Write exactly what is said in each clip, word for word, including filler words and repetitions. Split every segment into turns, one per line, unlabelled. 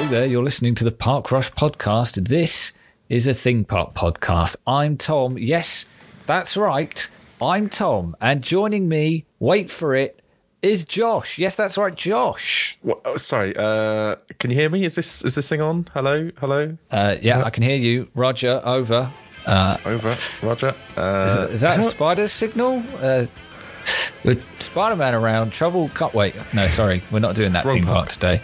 there, you're listening to the Park Rush podcast. This is a theme park podcast. I'm Tom. Yes, that's right. I'm Tom. And joining me, wait for it, is Josh. Yes, that's right, Josh.
What, oh, sorry, uh, can you hear me? Is this is this thing on? Hello? Hello?
Uh, yeah, I can hear you. Roger, over. Uh,
over, Roger. Uh,
is, that, is that a spider signal? Uh, with Spider-Man around, trouble... Can't wait. No, sorry, we're not doing that theme park today.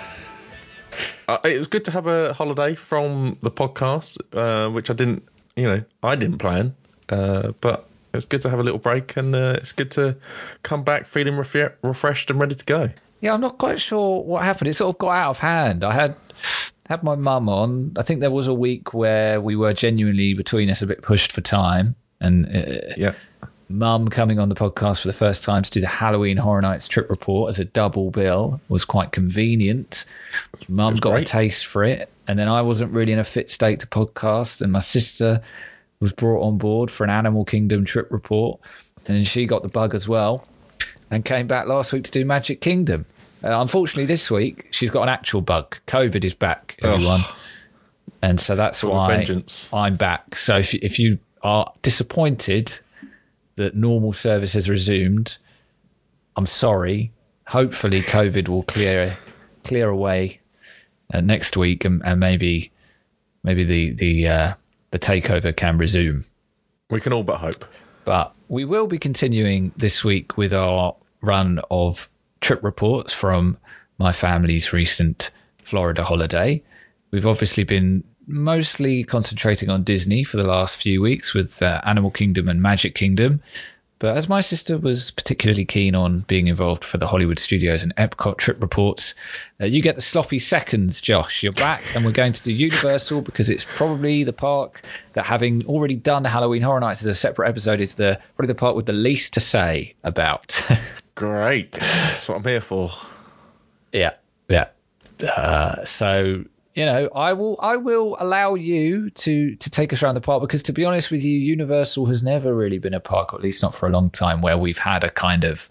Uh, it was good to have a holiday from the podcast, uh, which I didn't, you know, I didn't plan, uh, but it was good to have a little break, and uh, it's good to come back feeling ref- refreshed and ready to go.
Yeah, I'm not quite sure what happened. It sort of got out of hand. I had had my mum on. I think there was a week where we were genuinely between us a bit pushed for time, and uh,
yeah.
Mum coming on the podcast for the first time to do the Halloween Horror Nights trip report as a double bill was quite convenient. Mum got great. a taste for it, and then I wasn't really in a fit state to podcast, and my sister was brought on board for an Animal Kingdom trip report, and then she got the bug as well and came back last week to do Magic Kingdom. Uh, unfortunately, this week she's got an actual bug. COVID is back, everyone. Oh. And so that's Full why I'm back. So if, if you are disappointed that normal service has resumed, I'm sorry. Hopefully COVID will clear clear away uh, next week, and, and maybe maybe the the uh, the takeover can resume.
We can all but hope.
But we will be continuing this week with our run of trip reports from my family's recent Florida holiday. We've obviously been mostly concentrating on Disney for the last few weeks with uh, Animal Kingdom and Magic Kingdom. But as my sister was particularly keen on being involved for the Hollywood Studios and Epcot trip reports, uh, you get the sloppy seconds, Josh. You're back, and we're going to do Universal because it's probably the park that, having already done Halloween Horror Nights as a separate episode, is the probably the park with the least to say about.
Great. That's what I'm here for.
Yeah, yeah. Uh, so... You know, I will I will allow you to to take us around the park, because to be honest with you, Universal has never really been a park, or at least not for a long time, where we've had a kind of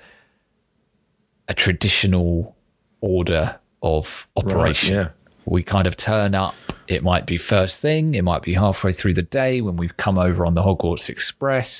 a traditional order of operation. Right, yeah. We kind of turn up. It might be first thing. It might be halfway through the day when we've come over on the Hogwarts Express.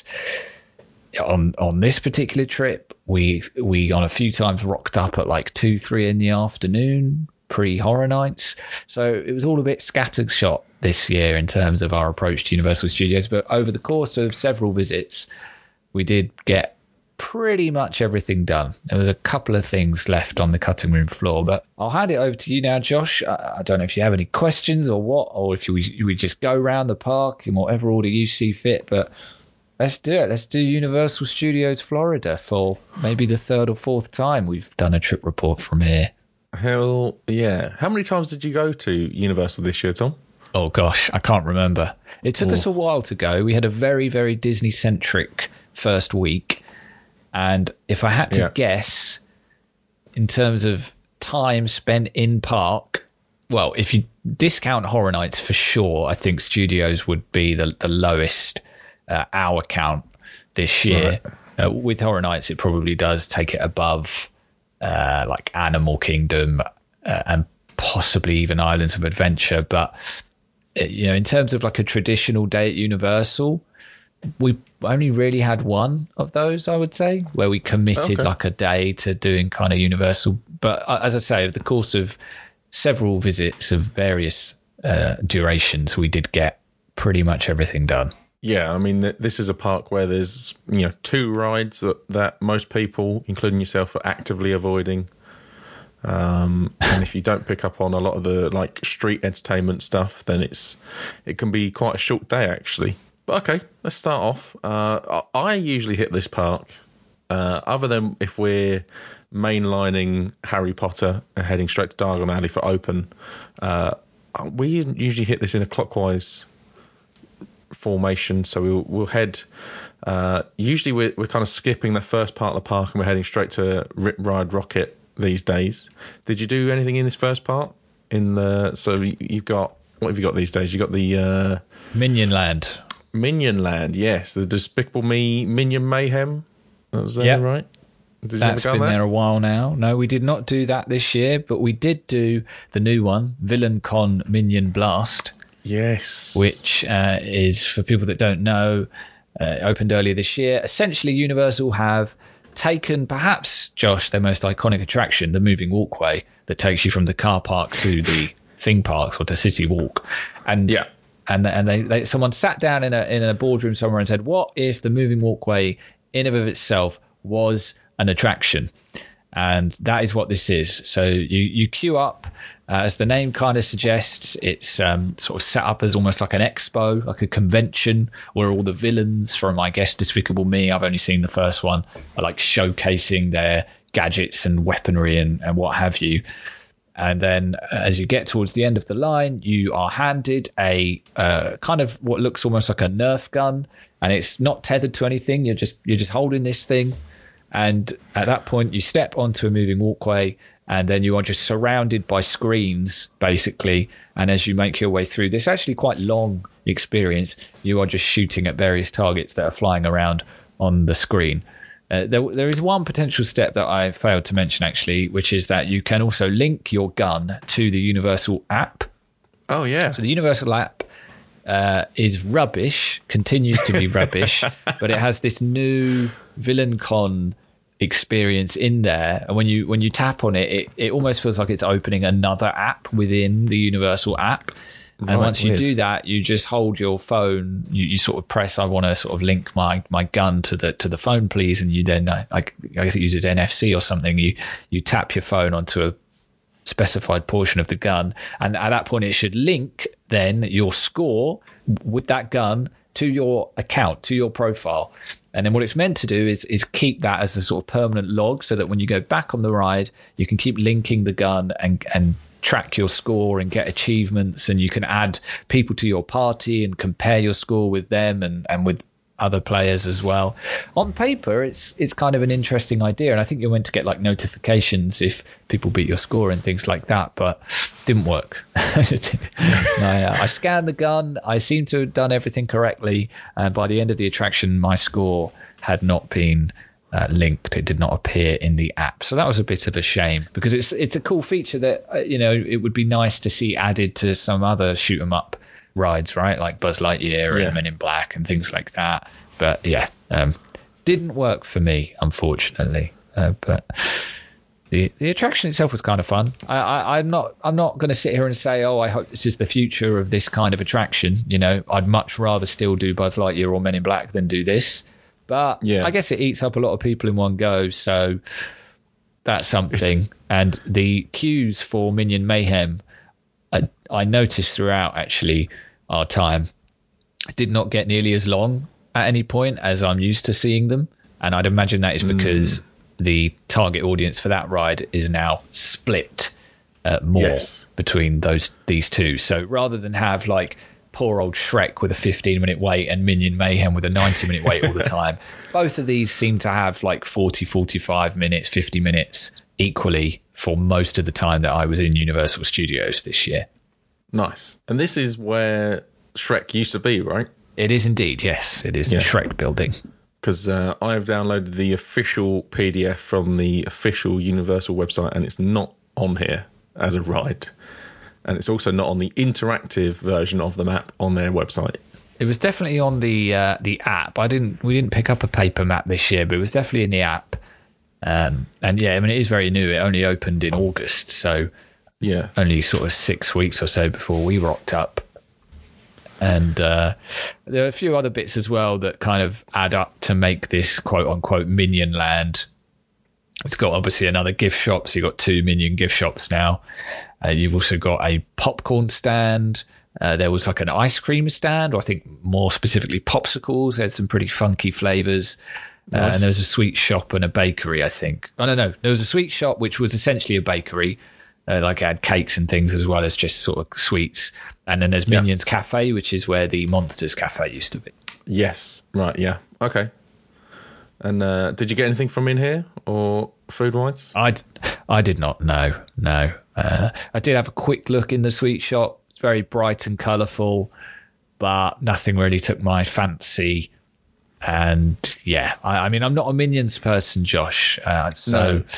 On on this particular trip, we we on a few times rocked up at like two, three in the afternoon, pre-Horror Nights. So it was all a bit scattershot this year in terms of our approach to Universal Studios. But over the course of several visits, we did get pretty much everything done. There was a couple of things left on the cutting room floor, but I'll hand it over to you now, Josh. I don't know if you have any questions or what, or if we, we just go around the park in whatever order you see fit, but let's do it. Let's do Universal Studios Florida for maybe the third or fourth time we've done a trip report from here.
Hell yeah. How many times did you go to Universal this year, Tom?
Oh, gosh, I can't remember. It took Ooh. us a while to go. We had a very, very Disney-centric first week. And if I had to yeah. guess, in terms of time spent in park, well, if you discount Horror Nights for sure, I think Studios would be the, the lowest uh, hour count this year. Right. Uh, with Horror Nights, it probably does take it above Uh, like Animal Kingdom uh, and possibly even Islands of Adventure. But, uh, you know, in terms of like a traditional day at Universal, we only really had one of those, I would say, where we committed okay. like a day to doing kind of Universal. But uh, as I say, over the course of several visits of various uh, durations, we did get pretty much everything done.
Yeah, I mean, this is a park where there's, you know, two rides that, that most people, including yourself, are actively avoiding. Um, and if you don't pick up on a lot of the like street entertainment stuff, then it's it can be quite a short day, actually. But okay, let's start off. Uh, I usually hit this park, uh, other than if we're mainlining Harry Potter and heading straight to Diagon Alley for open. Uh, we usually hit this in a clockwise formation, so we'll we'll head. Uh, usually we're we're kind of skipping the first part of the park and we're heading straight to Rip Ride Rockit these days. Did you do anything in this first part? In the so you've got what have you got these days? You got the uh,
Minion Land.
Minion Land, yes, the Despicable Me Minion Mayhem. That was that
yep.
right? Did you
That's
ever
been
go
there a while now. No, we did not do that this year, but we did do the new one, Villain Con Minion Blast.
Yes.
Which uh, is, for people that don't know, uh, opened earlier this year. Essentially, Universal have taken, perhaps, Josh, their most iconic attraction, the moving walkway that takes you from the car park to the theme parks or to City Walk. And
yeah.
and and they, they someone sat down in a in a boardroom somewhere and said, what if the moving walkway in and of itself was an attraction? And that is what this is. So you, you queue up, uh, as the name kind of suggests, it's um, sort of set up as almost like an expo, like a convention where all the villains from, I guess, Despicable Me, I've only seen the first one, are like showcasing their gadgets and weaponry and, and what have you. And then as you get towards the end of the line, you are handed a uh, kind of what looks almost like a Nerf gun, and it's not tethered to anything. You're just you're just holding this thing. And at that point, you step onto a moving walkway, and then you are just surrounded by screens, basically. And as you make your way through this actually quite long experience, you are just shooting at various targets that are flying around on the screen. Uh, there, there is one potential step that I failed to mention, actually, which is that you can also link your gun to the Universal app.
Oh, yeah.
So the Universal app uh, is rubbish, continues to be rubbish, but it has this new Villain Con experience in there, and when you when you tap on it, it, it almost feels like it's opening another app within the Universal app. And right, once you weird. do that, you just hold your phone, you, you sort of press, I want to sort of link my, my gun to the to the phone, please. And you then, I, I guess it uses N F C or something. You you tap your phone onto a specified portion of the gun. And at that point, it should link then your score with that gun to your account, to your profile. And then what it's meant to do is is keep that as a sort of permanent log, so that when you go back on the ride, you can keep linking the gun and and track your score and get achievements, and you can add people to your party and compare your score with them and, and with other players as well. On paper, it's it's kind of an interesting idea, and I think you're meant to get like notifications if people beat your score and things like that, but didn't work. I, uh, I scanned the gun, I seem to have done everything correctly, and by the end of the attraction, my score had not been Uh, linked. It did not appear in the app, so that was a bit of a shame, because it's it's a cool feature that uh, you know it would be nice to see added to some other shoot 'em up rides, right? Like Buzz Lightyear yeah. and Men in Black and things like that. But yeah, um, didn't work for me, unfortunately. Uh, but the the attraction itself was kind of fun. I, I, I'm not I'm not going to sit here and say, oh, I hope this is the future of this kind of attraction. You know, I'd much rather still do Buzz Lightyear or Men in Black than do this. But yeah. I guess it eats up a lot of people in one go, so that's something. It's, and the queues for Minion Mayhem, I, I noticed throughout, actually, our time, did not get nearly as long at any point as I'm used to seeing them. And I'd imagine that is because mm. the target audience for that ride is now split uh, more yes. between those these two. So rather than have, like, poor old Shrek with a fifteen minute wait and Minion Mayhem with a ninety minute wait all the time, both of these seem to have like forty, forty-five minutes, fifty minutes equally for most of the time that I was in Universal Studios this year.
Nice. And this is where Shrek used to be, right?
It is indeed, yes. It is yeah. the Shrek building.
Because uh, I have downloaded the official P D F from the official Universal website, and it's not on here as a ride. And it's also not on the interactive version of the map on their website.
It was definitely on the uh, the app. I didn't. We didn't pick up a paper map this year, but it was definitely in the app. Um, and yeah, I mean, it is very new. It only opened in August, so
yeah,
only sort of six weeks or so before we rocked up. And uh, there are a few other bits as well that kind of add up to make this quote unquote Minion Land. It's got obviously another gift shop, so you've got two Minion gift shops now. Uh, you've also got a popcorn stand. Uh, there was like an ice cream stand, or I think more specifically popsicles. They had some pretty funky flavours. Nice. Uh, and there was a sweet shop and a bakery, I think. Oh, no, no. There was a sweet shop, which was essentially a bakery. Uh, like it had cakes and things as well as just sort of sweets. And then there's Minions yeah. Cafe, which is where the Monsters Cafe used to be.
Yes. Right, yeah. Okay. And uh, did you get anything from in here or food-wise?
I, I did not, no, no. Uh, I did have a quick look in the sweet shop. It's very bright and colourful, but nothing really took my fancy. and yeah, I, I mean, I'm not a Minions person, Josh. Uh, so,
No.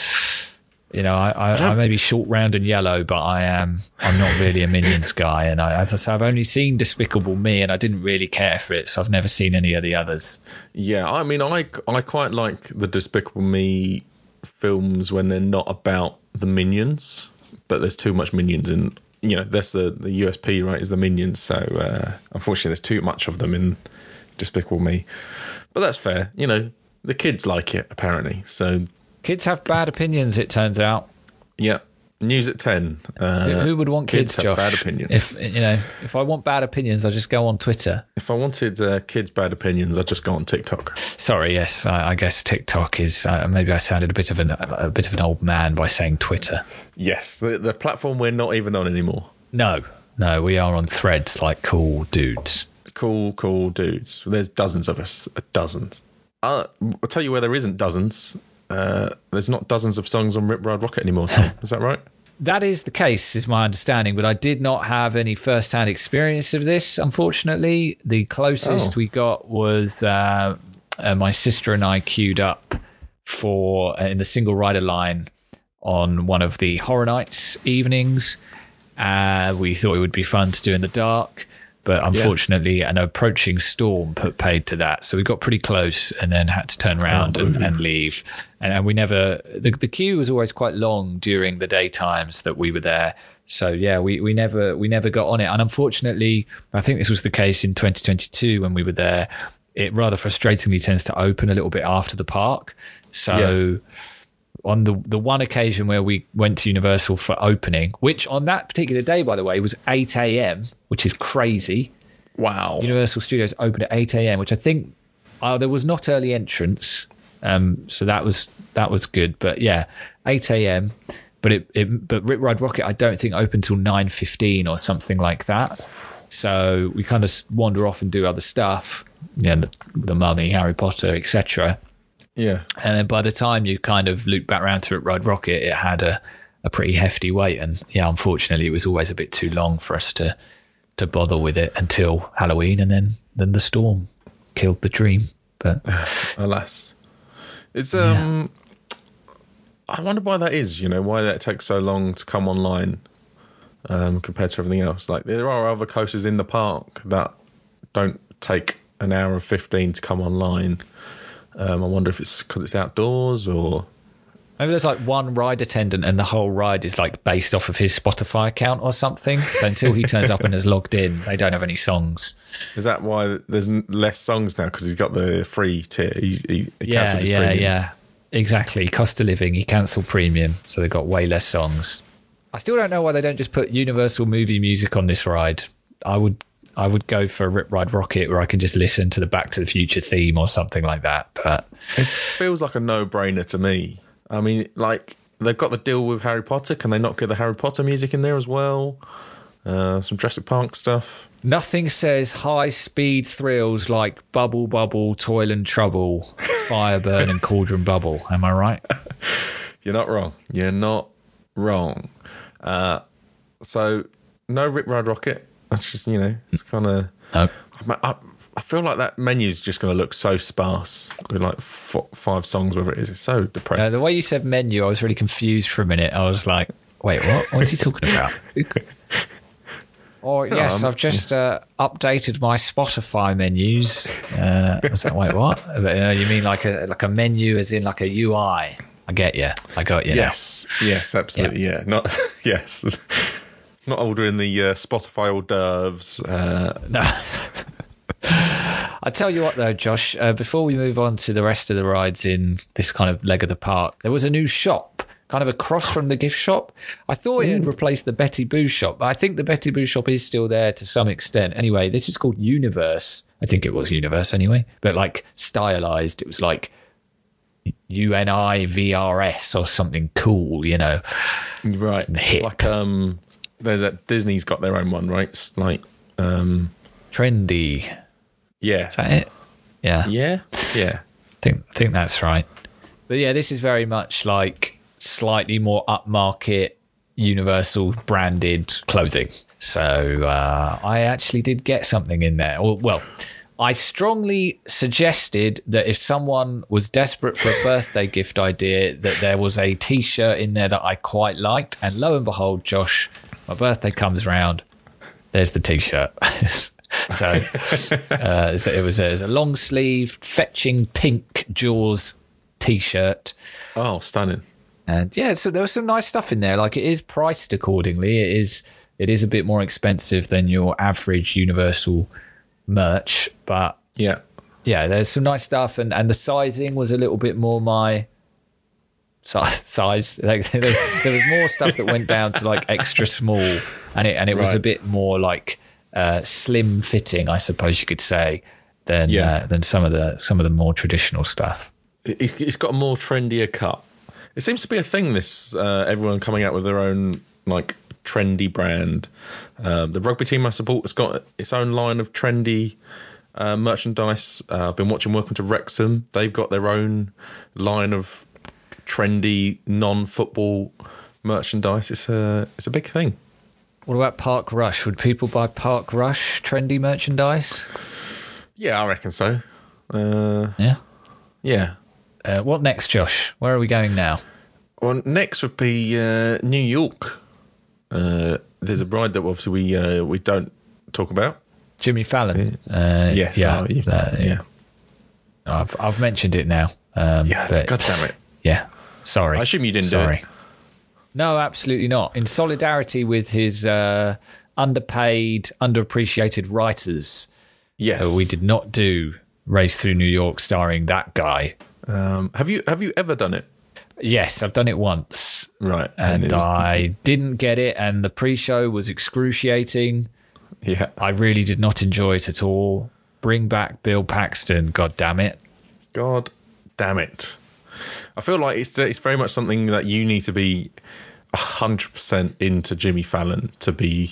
you know, I, I, I, I may be short, round, and yellow, but I am. I'm not really a Minions guy. And I, as I say, I've only seen Despicable Me, and I didn't really care for it, so I've never seen any of the others.
Yeah, I mean, I I quite like the Despicable Me films when they're not about the Minions, but there's too much Minions in. You know, that's the, the U S P, right, is the Minions. So, uh, unfortunately, there's too much of them in Despicable Me. But that's fair. You know, the kids like it, apparently. So
Kids have bad opinions, it turns out.
yeah. News at ten. Uh,
Who, who would want kids,
kids have
Josh?
bad opinions.
If, you know, if I want bad opinions, I just go on Twitter.
If I wanted uh, kids' bad opinions, I'd just go on TikTok.
Sorry, yes, I, I guess TikTok is. Uh, maybe I sounded a bit of an a bit of an old man by saying Twitter.
Yes, the, the platform we're not even on anymore.
No, no, we are on Threads like cool dudes.
Cool, cool dudes. There's dozens of us. Dozens. Uh, I'll tell you where there isn't dozens. Uh, there's not dozens of songs on Rip Ride Rocket anymore, Tom. Is that right?
That is the case, is my understanding, but I did not have any first-hand experience of this, unfortunately. The closest
Oh.
we got was uh, uh, my sister and I queued up for uh, in the single rider line on one of the Horror Nights evenings. Uh, we thought it would be fun to do in the dark, but unfortunately an approaching storm put paid to that. So we got pretty close and then had to turn around
Oh,
and, and leave. And, and we never, the, the queue was always quite long during the daytimes that we were there. So yeah, we, we never, we never got on it. And unfortunately, I think this was the case in twenty twenty-two when we were there. It rather frustratingly tends to open a little bit after the park. So yeah. On the, the one occasion where we went to Universal for opening, which on that particular day, by the way, was eight a.m., which is crazy.
Wow.
Universal Studios opened at eight a.m., which I think uh, there was not early entrance. Um, so that was that was good. But yeah, eight a.m. But it, it but Rip Ride Rocket, I don't think opened till nine fifteen or something like that. So we kind of wander off and do other stuff. Yeah, the, the Mummy, Harry Potter, et cetera.
Yeah.
And then by the time you kind of loop back around to Rip Ride Rocket, it had a, a pretty hefty wait. And yeah, unfortunately, it was always a bit too long for us to to bother with it until Halloween. And then, then the storm killed the dream. But
alas. It's, um, yeah. I wonder why that is, you know, why that takes so long to come online um, compared to everything else. Like, there are other coasters in the park that don't take an hour and fifteen to come online. Um, I wonder if it's because it's outdoors or...
Maybe there's like one ride attendant and the whole ride is like based off of his Spotify account or something. So until he turns up and is logged in, they don't have any songs.
Is that why there's less songs now? Because he's got the free tier. He, he, he
yeah,
cancelled his
yeah,
premium.
yeah. Exactly. Cost of living. He cancelled premium. So they've got way less songs. I still don't know why they don't just put Universal movie music on this ride. I would... I would go for Rip Ride Rocket where I can just listen to the Back to the Future theme or something like that. But
it feels like a no-brainer to me. I mean, like, they've got the deal with Harry Potter. Can they not get the Harry Potter music in there as well? Uh, some Jurassic Park stuff.
Nothing says high-speed thrills like Bubble Bubble, Toil and Trouble, Fireburn and Cauldron Bubble. Am I right?
You're not wrong. You're not wrong. Uh, so, no Rip Ride Rocket. That's just, you know, it's kind of...
No.
I, I feel like that menu's just going to look so sparse with like f- five songs, whatever it is. It's so depressing.
Uh, the way you said menu, I was really confused for a minute. I was like, wait, what? What's he talking about? Or, yes, um, I've just uh, updated my Spotify menus. Uh, I was like, wait, what? But, uh, you mean like a like a menu as in like a U I? I get you. I got you.
Yes. Now. Yes, absolutely. Yeah. yeah. Not, yes. Not ordering the uh, Spotify hors d'oeuvres. Uh.
No. I tell you what, though, Josh, uh, before we move on to the rest of the rides in this kind of leg of the park, there was a new shop, kind of across from the gift shop. I thought it had replaced the Betty Boo shop, but I think the Betty Boo shop is still there to some extent. Anyway, this is called Universe. I think it was Universe anyway, but like stylized. It was like U N I V R S or something cool, you know.
Right.
Hip.
Like, um... there's that Disney's got their own one, right? It's like um,
trendy.
Yeah,
is that it? Yeah,
yeah, yeah.
I think I think that's right. But yeah, this is very much like slightly more upmarket, Universal branded clothing. So uh, I actually did get something in there. Or, well, I strongly suggested that if someone was desperate for a birthday gift idea, that there was a T-shirt in there that I quite liked. And lo and behold, Josh, my birthday comes round. There's the T-shirt. so, uh, so it was a, it was a long sleeve, fetching pink Jaws T-shirt.
Oh, stunning!
And yeah, so there was some nice stuff in there. Like, it is priced accordingly. It is it is a bit more expensive than your average Universal merch, but
yeah,
yeah, there's some nice stuff, and, and the sizing was a little bit more my size. size. Like, there, there was more stuff that went down to like extra small, and it and it was
Right.
a bit more like uh, slim fitting, I suppose you could say, than
Yeah.
uh, than some of the some of the more traditional stuff.
It's, it's got a more trendier cut. It seems to be a thing. This uh, everyone coming out with their own like trendy brand. Um, the rugby team I support has got its own line of trendy uh, merchandise. Uh, I've been watching Welcome to Wrexham. They've got their own line of trendy non-football merchandise. It's a it's a big thing.
What about Park Rush? Would people buy Park Rush trendy merchandise?
Yeah, I reckon so. Uh,
Yeah.
yeah.
Uh, what next, Josh? Where are we going now?
Well, next would be uh, New York. Uh, there's a ride that obviously we uh, we don't talk about.
Jimmy Fallon. Uh,
Yeah,
yeah,
oh, you-
uh,
yeah,
I've I've mentioned it now. Um,
yeah.
but
God damn it!
yeah. Sorry.
I assume you didn't
Sorry.
do it.
No, absolutely not. In solidarity with his uh, underpaid, underappreciated writers,
Yes,
uh, we did not do Race Through New York starring that guy.
Um, have you have you ever done it?
Yes, I've done it once.
Right,
And,
it was-
I didn't get it, and the pre-show was excruciating.
yeah,
I really did not enjoy it at all. Bring back Bill Paxton, god damn it.
God damn it! I feel like it's it's very much something that you need to be a hundred percent into Jimmy Fallon to be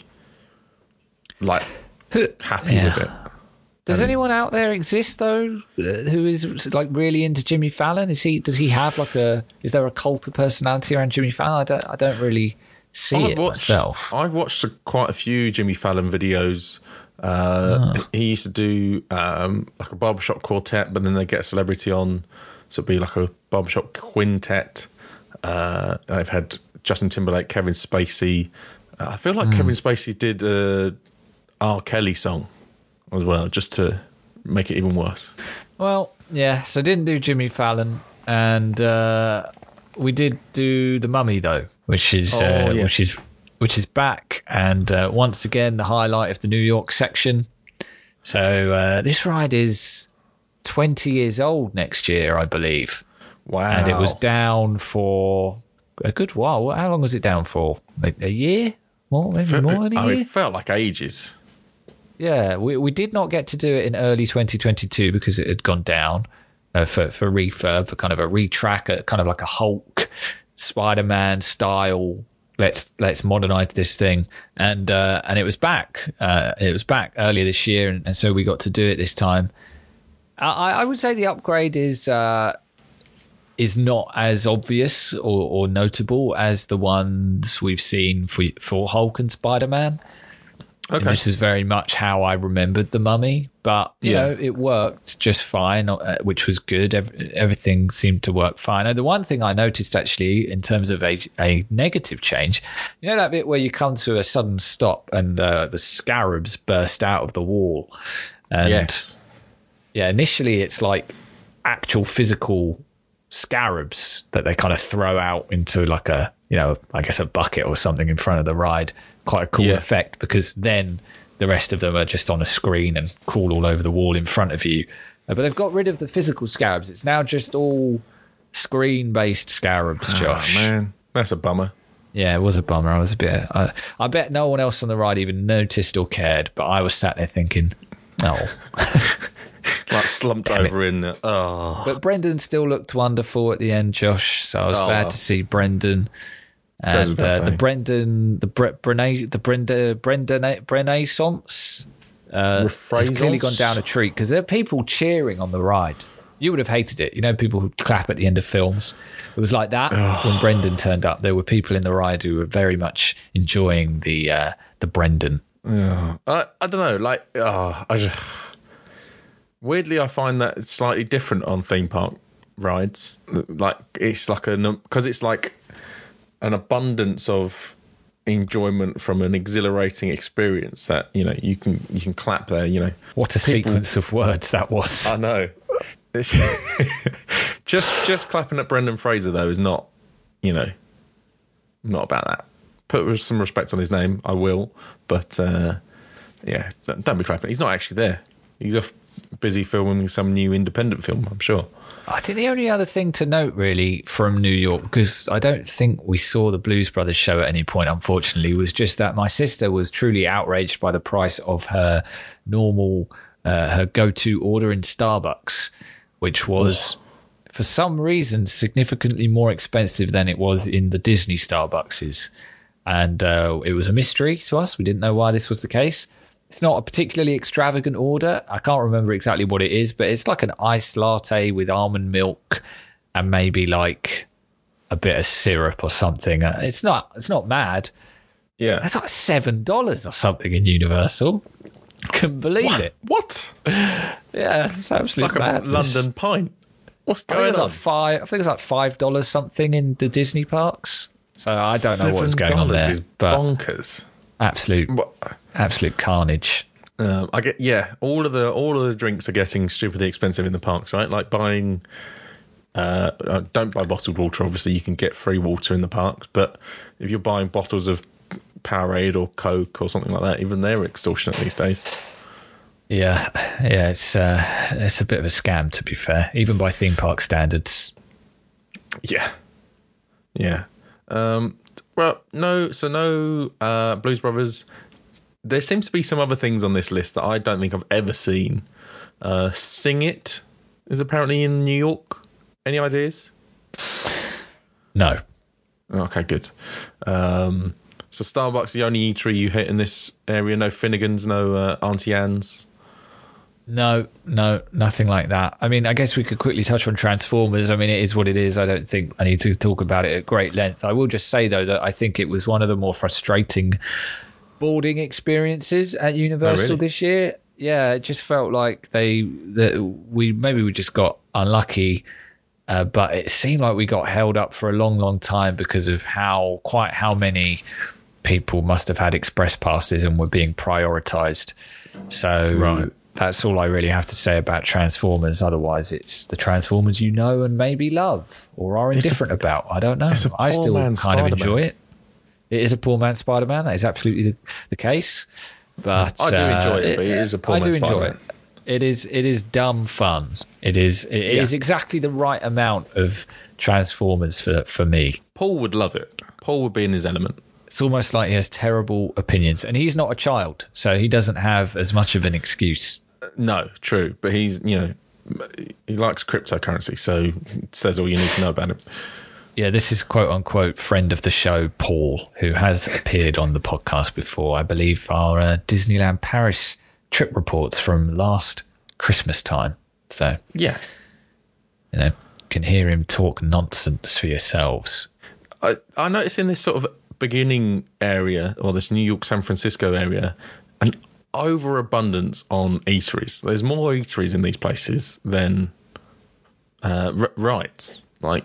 like happy
Yeah.
with it.
Does anyone out there exist though uh, who is like really into Jimmy Fallon? Is he? Does he have like a? Is there a cult of personality around Jimmy Fallon? I don't. I don't really see it
watched,
myself.
I've watched a, quite a few Jimmy Fallon videos. Uh,
Ah.
He used to do um, like a barbershop quartet, but then they get a celebrity on, so it'd be like a barbershop quintet. Uh, I've had Justin Timberlake, Kevin Spacey. Uh, I feel like
Hmm.
Kevin Spacey did a R. Kelly song as well, just to make it even worse.
Well, yeah. So didn't do Jimmy Fallon, and uh, we did do the Mummy though, which is
Oh,
uh,
yes.
which is which is back, and uh, once again the highlight of the New York section. So uh, this ride is twenty years old next year, I believe.
Wow.
And it was down for a good while. How long was it down for? A, a year? More? Maybe more than a
Oh,
year?
it felt like ages.
Yeah, we we did not get to do it in early twenty twenty-two because it had gone down uh, for for refurb, for kind of a retrack, a, kind of like a Hulk, Spider-Man style. Let's let's modernize this thing, and uh, and it was back. Uh, it was back earlier this year, and, and so we got to do it this time. I, I would say the upgrade is uh, is not as obvious or, or notable as the ones we've seen for for Hulk and Spider-Man.
Okay.
And this is very much how I remembered the Mummy, but you
Yeah.
know, it worked just fine, uh, which was good. Ev- everything seemed to work fine. And the one thing I noticed actually, in terms of a, a negative change, you know that bit where you come to a sudden stop and uh, the scarabs burst out of the wall, and
Yes.
yeah, initially it's like actual physical scarabs that they kind of throw out into like a, you know, I guess a bucket or something in front of the ride. Quite a cool
Yeah.
effect, because then the rest of them are just on a screen and crawl all over the wall in front of you. Uh, but they've got rid of the physical scarabs. It's now just all screen-based scarabs, Josh.
Oh, man. That's a bummer.
Yeah, it was a bummer. I was a bit. I, I bet no one else on the ride even noticed or cared, but I was sat there thinking, oh.
Like slumped
Damn it.
over in. Oh.
But Brendan still looked wonderful at the end, Josh. So I was
Oh,
glad
well.
to see Brendan.
Goes
And
without
uh, the
saying.
Brendan, the Bre- Brene, the Brenda, Brendan, Renaissance uh, has clearly gone down a treat, because there are people cheering on the ride. You would have hated it. You know, people who clap at the end of films. It was like that when Brendan turned up. There were people in the ride who were very much enjoying the uh, the Brendan.
Yeah. I, I don't know. Like, oh, I just. Weirdly, I find that it's slightly different on theme park rides. Like it's like a because it's like an abundance of enjoyment from an exhilarating experience that you know you can you can clap there. You know
what a People, sequence of words that was.
I know. just just clapping at Brendan Fraser though is not you know not about that. Put some respect on his name, I will. But uh, yeah, don't be clapping. He's not actually there. He's off busy filming some new independent film, I'm sure.
I think the only other thing to note, really, from New York, because I don't think we saw the Blues Brothers show at any point, unfortunately, was just that my sister was truly outraged by the price of her normal, uh, her go-to order in Starbucks, which was, oh. for some reason, significantly more expensive than it was in the Disney Starbuckses. And uh, it was a mystery to us. We didn't know why this was the case. It's not a particularly extravagant order. I can't remember exactly what it is, but it's like an iced latte with almond milk and maybe like a bit of syrup or something. It's not it's not mad.
Yeah.
It's like seven dollars or something in Universal. Couldn't believe
what?
it.
What?
Yeah, it's absolutely
It's like
madness.
a London pint. What's
I
going
think it's
on?
like five, I think it's like five dollars something in the Disney parks. So I don't know what's going on there.
Is
but
bonkers.
Absolute,
what? absolute
carnage.
Um, I get yeah. All of the all of the drinks are getting stupidly expensive in the parks, right? Like buying. Uh, don't buy bottled water. Obviously, you can get free water in the parks, but if you're buying bottles of Powerade or Coke or something like that, even they're extortionate these days.
Yeah, yeah. It's uh, it's a bit of a scam, to be fair, even by theme park standards.
Yeah, yeah. Um, well, no, so no uh, Blues Brothers. There seems to be some other things on this list that I don't think I've ever seen. Uh, Sing It is apparently in New York. Any ideas?
No.
Okay, good. Um, so Starbucks, the only eatery you hit in this area. No Finnegan's, no uh, Auntie Anne's.
No, no, nothing like that. I mean, I guess we could quickly touch on Transformers. I mean, it is what it is. I don't think I need to talk about it at great length. I will just say, though, that I think it was one of the more frustrating boarding experiences at Universal
oh, really?
this year. Yeah, it just felt like they that we maybe we just got unlucky, uh, but it seemed like we got held up for a long, long time because of how quite how many people must have had express passes and were being prioritized. So.
Right.
That's all I really have to say about Transformers. Otherwise, it's the Transformers you know and maybe love or are indifferent a, about. I don't know. I still kind Spider-Man. of enjoy it. It is a poor man Spider-Man. That is absolutely the, the case. But
I do
uh,
enjoy it, but it is a poor
I
man
do enjoy
Spider-Man.
it. It is. It is dumb fun. It is. It yeah. is exactly the right amount of Transformers for for me.
Paul would love it. Paul would be in his element.
It's almost like he has terrible opinions, and he's not a child, so he doesn't have as much of an excuse.
No, true, but he's you know he likes cryptocurrency, so it says all you need to know about him.
Yeah, this is quote unquote friend of the show Paul, who has appeared on the podcast before. I believe our uh, Disneyland Paris trip reports from last Christmas time. So
yeah,
you know, you can hear him talk nonsense for yourselves.
I I noticed in this sort of beginning area or this New York San Francisco area an overabundance on eateries. There's more eateries in these places than uh, r- rides. Like,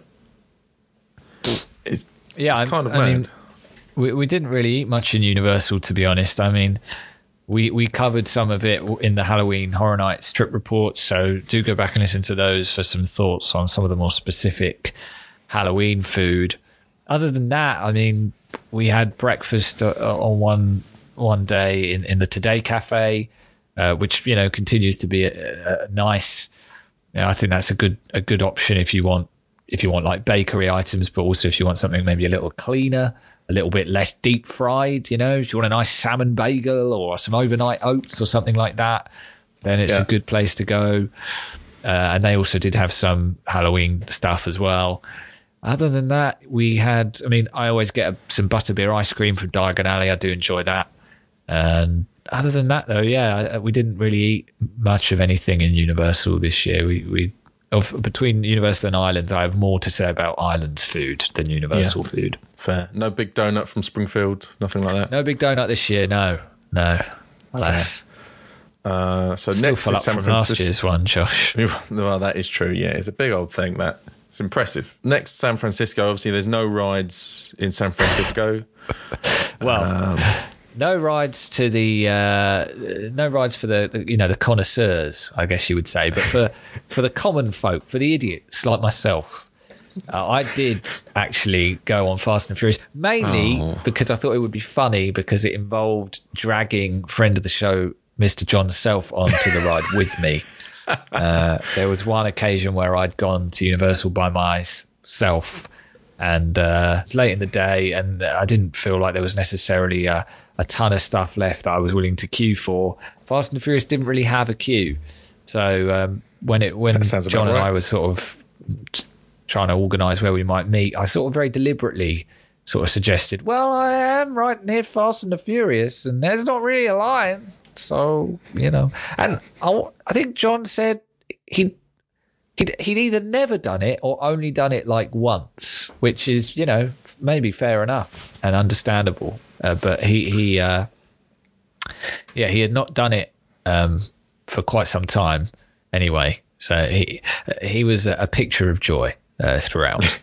it's,
yeah,
it's kind of
I
mad.
Mean, we we didn't really eat much in Universal, to be honest. I mean, we we covered some of it in the Halloween Horror Nights trip reports, so do go back and listen to those for some thoughts on some of the more specific Halloween food. Other than that, I mean, we had breakfast uh, on one one day in, in the Today Cafe, uh, which you know continues to be a, a nice. You know, I think that's a good a good option if you want if you want like bakery items, but also if you want something maybe a little cleaner, a little bit less deep fried. You know, if you want a nice salmon bagel or some overnight oats or something like that, then it's yeah. a good place to go. Uh, and they also did have some Halloween stuff as well. Other than that, we had, I mean, I always get a, some butterbeer ice cream from Diagon Alley. I do enjoy that. And other than that, though, yeah, we didn't really eat much of anything in Universal this year. We, we of between Universal and Islands, I have more to say about Islands food than Universal yeah, food.
Fair. No big donut from Springfield, nothing like that?
No big donut this year, no. No. Alas.
Uh, so
Still
next
full
is
up
San
from last
Francisco.
year's one, Josh.
Well, that is true. Yeah, it's a big old thing. That it's impressive. Next, San Francisco. Obviously, there's no rides in San Francisco.
Well,
Um,
no rides to the uh, no rides for the, the you know the connoisseurs, I guess you would say, but for for the common folk, for the idiots like myself, uh, I did actually go on Fast and Furious mainly
Oh.
because I thought it would be funny because it involved dragging friend of the show, Mister John Self, onto the ride with me. Uh, there was one occasion where I'd gone to Universal by myself, and uh, it's late in the day, and I didn't feel like there was necessarily a, a ton of stuff left that I was willing to queue for. Fast and Furious didn't really have a queue, so um, when it when
That sounds about
John and
right.
I were sort of t- trying to organise where we might meet, I sort of very deliberately sort of suggested, "Well, I am right near Fast and the Furious, and there's not really a line." So, you know, and I, I think John said he'd, he'd, he'd either never done it or only done it like once, which is, you know, maybe fair enough and understandable. Uh, but he, he uh, yeah, he had not done it um, for quite some time anyway. So he, he was a, a picture of joy uh, throughout.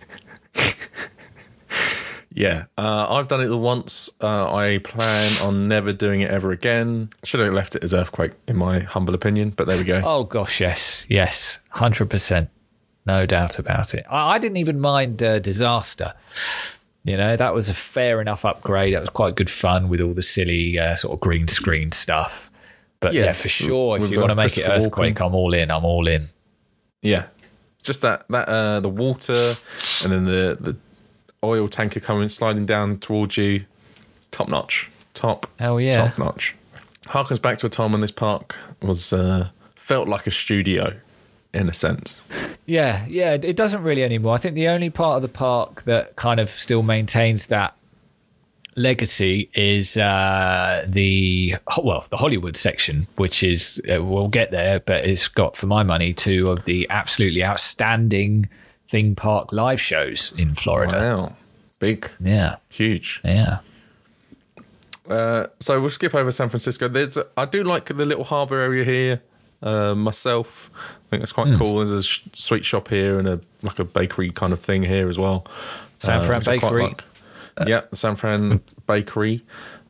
Yeah, uh, I've done it the once. Uh, I plan on never doing it ever again. Should have left it as Earthquake, in my humble opinion, but there we go.
Oh, gosh, yes. Yes, one hundred percent. No doubt about it. I, I didn't even mind uh, Disaster. You know, that was a fair enough upgrade. That was quite good fun with all the silly uh, sort of green screen stuff. But yeah,
Yes,
for sure, if
with,
you want to
uh,
make it
Christopher
Earthquake,
Walken.
I'm all in. I'm all in.
Yeah, just that that uh, the water and then the the oil tanker coming sliding down towards you, top notch, top
Hell yeah.
top notch. Harkens back to a time when this park was uh, felt like a studio, in a sense.
Yeah, yeah, it doesn't really anymore. I think the only part of the park that kind of still maintains that legacy is uh, the well, the Hollywood section, which is uh, we'll get there, but it's got, for my money, two of the absolutely outstanding theme park live shows in Florida.
Wow, big,
Yeah,
huge.
yeah,
Uh, so we'll skip over San Francisco. There's, a, I do like the little harbour area here. Uh, myself, I think that's quite cool. There's a sh- sweet shop here and a like a bakery kind of thing here as well.
San Fran
which I quite
Bakery.
like. Yeah, the San Fran Bakery.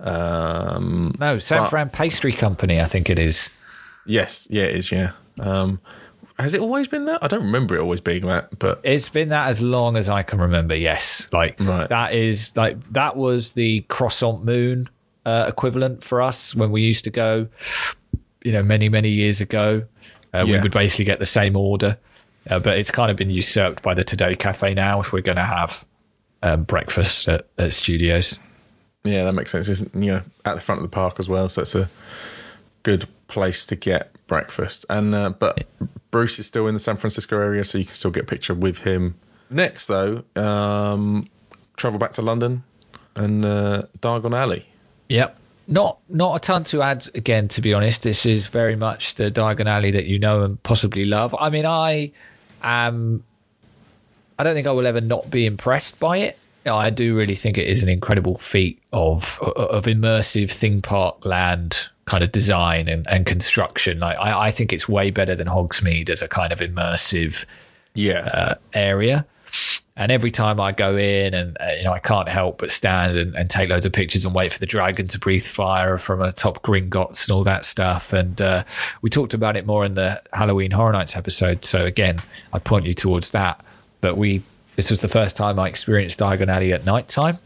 Um,
no, San
but-
Fran Pastry Company, I think it is.
Yes, yeah, it is. Yeah. Um, has it always been that? I don't remember it always being that, but
It's been that as long as I can remember. Yes, like
Right.
that is like that was the Croissant Moon uh, equivalent for us when we used to go. You know, many many years ago, uh, we
Yeah.
would basically get the same order, uh, but it's kind of been usurped by the Today Cafe now. If we're going to have um, breakfast at, at studios,
yeah, that makes sense. It's, you know, at the front of the park as well, so it's a good place to get breakfast. And uh, but Bruce is still in the San Francisco area, so you can still get a picture with him. Next, though, um, travel back to London and uh, Diagon Alley.
yep. Not not a ton to add again, to be honest. This is very much the Diagon Alley that you know and possibly love. I mean, I am. I don't think I will ever not be impressed by it. You know, I do really think it is an incredible feat of of immersive theme park land kind of design and, and construction. Like, I, I think it's way better than Hogsmeade as a kind of immersive
Yeah,
uh, area. And every time I go in, and uh, you know, I can't help but stand and, and take loads of pictures and wait for the dragon to breathe fire from atop Gringotts and all that stuff. And uh, we talked about it more in the Halloween Horror Nights episode. So again, I point you towards that. But we, this was the first time I experienced Diagon Alley at night time.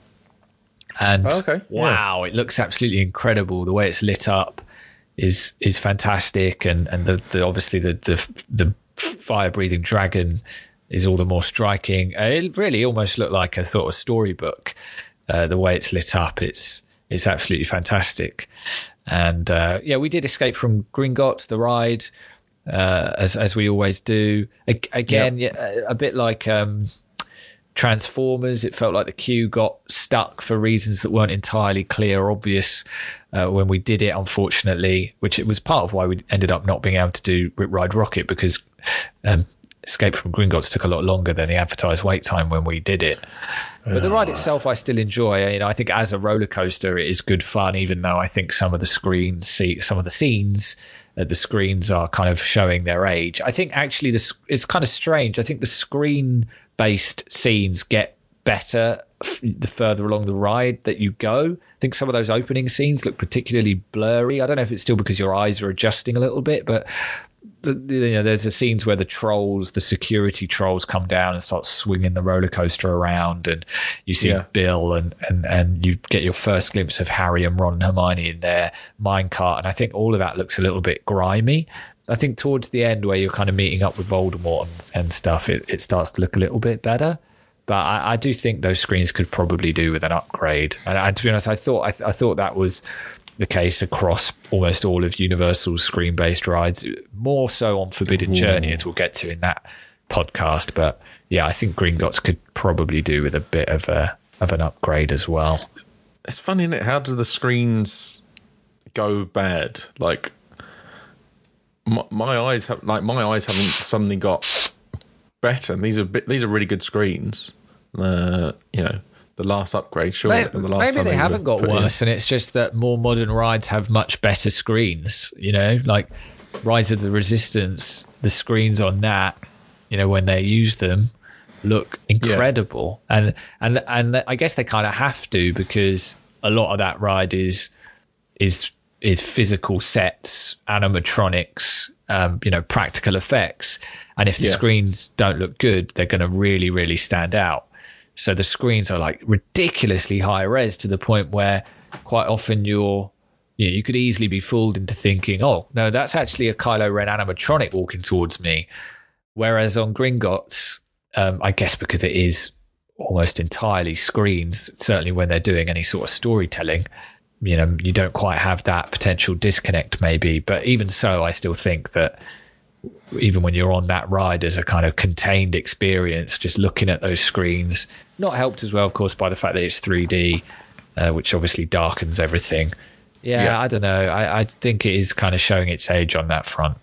And
Oh, okay. Yeah.
wow, it looks absolutely incredible. The way it's lit up is is fantastic, and and the, the obviously the the the fire breathing dragon is all the more striking. Uh, It really almost looked like a sort of storybook. Uh, the way it's lit up, it's it's absolutely fantastic. And uh, yeah, we did escape from Gringotts, the ride, uh, as as we always do. A- again, yeah, a a bit like um, Transformers, it felt like the queue got stuck for reasons that weren't entirely clear or obvious uh, when we did it, unfortunately, which it was part of why we ended up not being able to do Rip Ride Rocket, because um, Escape from Gringotts took a lot longer than the advertised wait time when we did it. But the ride itself, I still enjoy. You know, I think as a roller coaster, it is good fun, even though I think some of the screens, see some of the scenes at the screens are kind of showing their age. I think actually this it's kind of strange. I think the screen-based scenes get better f- the further along the ride that you go. I think some of those opening scenes look particularly blurry. I don't know if it's still because your eyes are adjusting a little bit, but the, you know, there's the scenes where the trolls, the security trolls, come down and start swinging the roller coaster around, and you see yeah. Bill, and, and and you get your first glimpse of Harry and Ron and Hermione in their minecart, and I think all of that looks a little bit grimy. I think towards the end, where you're kind of meeting up with Voldemort and, and stuff, it, it starts to look a little bit better. But I, I do think those screens could probably do with an upgrade. And, and to be honest, I thought I, th- I thought that was the case across almost all of Universal's screen-based rides, more so on Forbidden Ooh. Journey, as we'll get to in that podcast. But yeah, I think Gringotts could probably do with a bit of a of an upgrade as well.
It's funny, isn't it? How do the screens go bad? Like my, my eyes have, like my eyes haven't suddenly got better. And these are these are really good screens. Uh, you know. The last upgrade, sure.
Maybe,
the last
maybe
time
they, they haven't got worse,
in.
and it's just that more modern rides have much better screens. You know, like Rise of the Resistance, the screens on that, you know, when they use them, look incredible. Yeah. And and and I guess they kind of have to, because a lot of that ride is is is physical sets, animatronics, um, you know, practical effects. And if the yeah. screens don't look good, they're going to really, really stand out. So the screens are like ridiculously high res, to the point where quite often you're, you know, you could easily be fooled into thinking, oh, no, that's actually a Kylo Ren animatronic walking towards me. Whereas on Gringotts, um, I guess because it is almost entirely screens, certainly when they're doing any sort of storytelling, you know, you don't quite have that potential disconnect maybe. But even so, I still think that even when you're on that ride as a kind of contained experience, just looking at those screens, not helped as well, of course, by the fact that it's three D, uh, which obviously darkens everything. Yeah, yeah. I don't know. I, I think it is kind of showing its age on that front.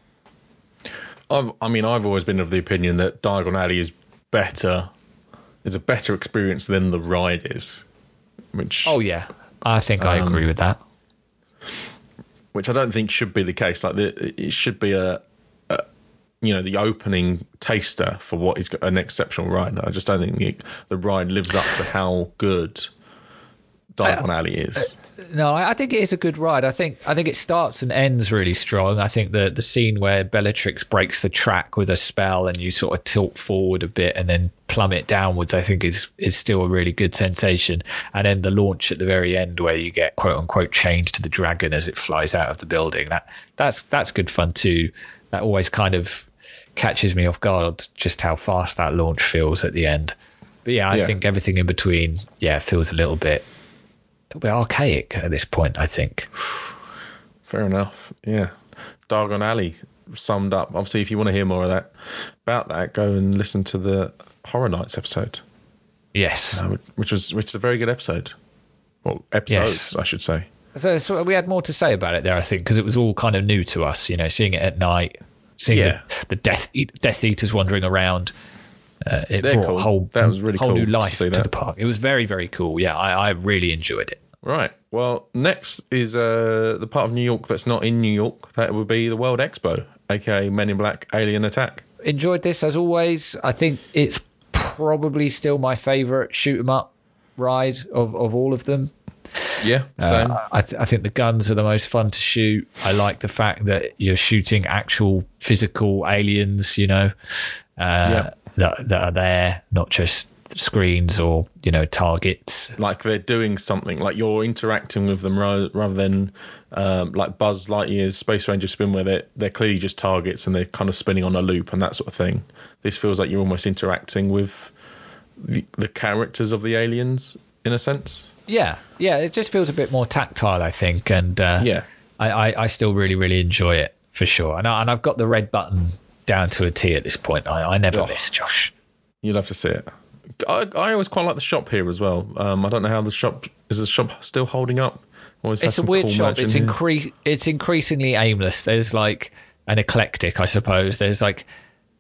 I've, I mean, I've always been of the opinion that Diagon Alley is better, is a better experience than the ride is. Which,
oh yeah, I think I um, agree with that.
Which I don't think should be the case. Like the, it should be a. You know, the opening taster for what is an exceptional ride. I just don't think the, the ride lives up to how good Diagon Alley is.
Uh, no, I think it is a good ride. I think I think it starts and ends really strong. I think the the scene where Bellatrix breaks the track with a spell and you sort of tilt forward a bit and then plummet downwards, I think is is still a really good sensation. And then the launch at the very end, where you get quote unquote chained to the dragon as it flies out of the building. That that's that's good fun too. That always kind of catches me off guard, just how fast that launch feels at the end. But yeah, I yeah. think everything in between, yeah, feels a little bit, a little bit archaic at this point, I think.
Fair enough. Yeah. Diagon Alley summed up. Obviously, if you want to hear more of that, about that, go and listen to the Horror Nights episode.
Yes.
Uh, which was which is a very good episode. Well, episodes, yes. I should say.
So, so we had more to say about it there, I think, because it was all kind of new to us, you know, seeing it at night, seeing yeah. the, the Death Death Eaters wandering around. Uh, it
They're
brought
cool.
a whole,
that was really
whole
cool
new life
to,
to the park. It was very, very cool. Yeah, I, I really enjoyed it.
Right. Well, next is uh, the part of New York that's not in New York. That would be the World Expo, aka Men in Black Alien Attack.
Enjoyed this as always. I think it's probably still my favourite shoot 'em up ride of, of all of them.
Yeah, same.
Uh, I, th- I think the guns are the most fun to shoot. I like the fact that you're shooting actual physical aliens, you know, uh, yeah. that, that are there, not just screens or, you know, targets.
Like they're doing something, like you're interacting with them rather, rather than um, like Buzz Lightyear's Space Ranger spin, where they're, they're clearly just targets and they're kind of spinning on a loop and that sort of thing. This feels like you're almost interacting with the, the characters of the aliens in a sense.
Yeah, yeah, it just feels a bit more tactile, I think, and uh,
yeah,
I, I, I still really, really enjoy it for sure. And, I, and I've got the red button down to a T at this point. I, I never oh, miss, Josh.
You'll have to see it. I, I always quite like the shop here as well. Um, I don't know how the shop is. The shop still holding up? Or is
it's a weird cool shop. It's incre- It's increasingly aimless. There's like an eclectic, I suppose. There's like